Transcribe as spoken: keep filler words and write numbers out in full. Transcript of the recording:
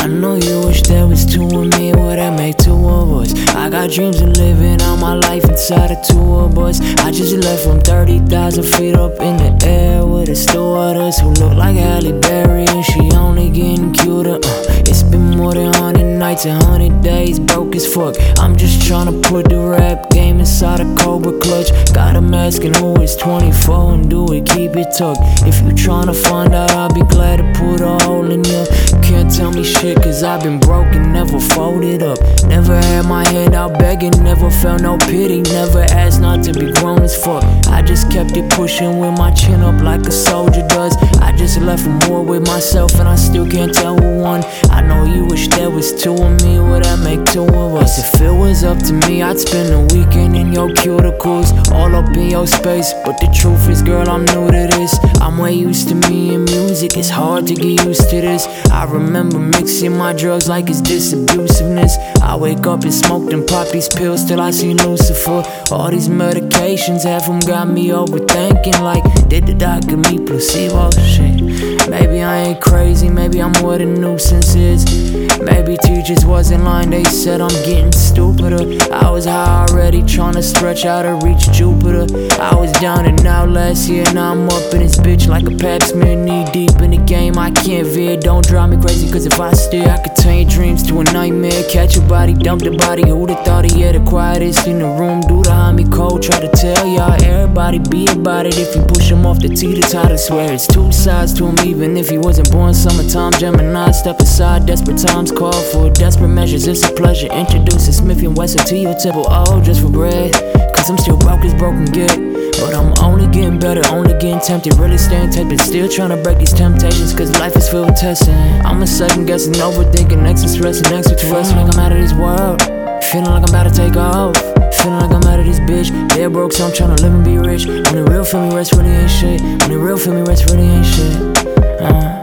I know you wish there was two of me, would that make two of us? I got dreams of living out my life inside of two of us. I just left from thirty thousand feet up in the air with a stewardess who look like Halle Berry, and she only getting cuter. uh, It's been more than hundred nights and hundred days, broke as fuck. I'm just tryna put the rap game inside a Cobra clutch. Got 'em asking who is twenty-four and do it, keep it tucked. If you tryna find out, I'll be glad to put a hole in you. Can't tell me shit cause I've been broken, never folded up. Never had my hand out begging, never felt no pity. Never asked not to be grown as fuck. I just kept it pushing with my chin up like a soldier does. I just left from war with myself and I still can't tell who won. I know you wish there was two of me, would that make two of us? If it was up to me, I'd spend the weekend in your cuticles, all up in your space. But the truth is, girl, I'm new to this. I'm way used to me and music, it's hard to get used to this. I remember mixing my drugs like it's this abusiveness. I wake up and smoke them pop these pills till I see Lucifer. All these medications, half them got me overthinking, like, did the doc give me placebo? Shit, maybe I ain't crazy, maybe I'm more than nuisances. Maybe teachers wasn't lying, they said I'm getting stupider. I was high already, tryna stretch out and reach Jupiter. I was down and out last year, now I'm up in this bitch like a pap smear, knee deep in the game. I can't veer, don't drive me crazy, cause if I steer, I could turn your dreams to a nightmare. Catch a body, dump the body, who'd have thought he had the quietest in the room? Do the homie cold, try to tell y'all, everybody be about it. If you push him off the tee, the title, swear it's two sides to him. Even if he wasn't born summertime, Gemini, step aside, desperate times call for desperate measures. It's a pleasure introducing Smith and Wesson to your table, oh, just for bread. Cause I'm still broke as broken get, but I'm only getting better, only getting tempted. Really staying tempted, still trying to break these temptations, cause life is filled with testing. I'm a second guessing, overthinking, extra stressing, extra to rest. Feeling like I'm out of this world, feeling like I'm about to take off. Feeling like I'm out of this bitch, they're broke so I'm tryna live and be rich. When the real feel me rest really ain't shit, when the real feel me rest really ain't shit. uh.